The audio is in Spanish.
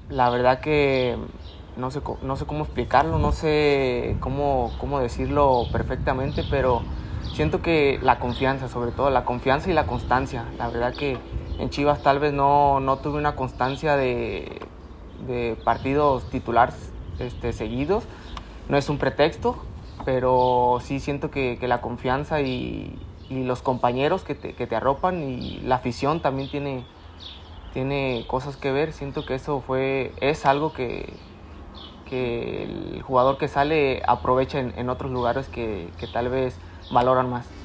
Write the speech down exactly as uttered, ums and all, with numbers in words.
la verdad que no sé, no sé cómo explicarlo, no sé cómo, cómo decirlo perfectamente, pero siento que la confianza, sobre todo la confianza y la constancia. La verdad que en Chivas tal vez no, no tuve una constancia de, de partidos titulares este, seguidos. No es un pretexto, pero sí siento que, que la confianza y, y los compañeros que te, que te arropan y la afición también tiene, tiene cosas que ver. Siento que eso fue es algo que, que el jugador que sale aprovecha en, en otros lugares que, que tal vez valoran más.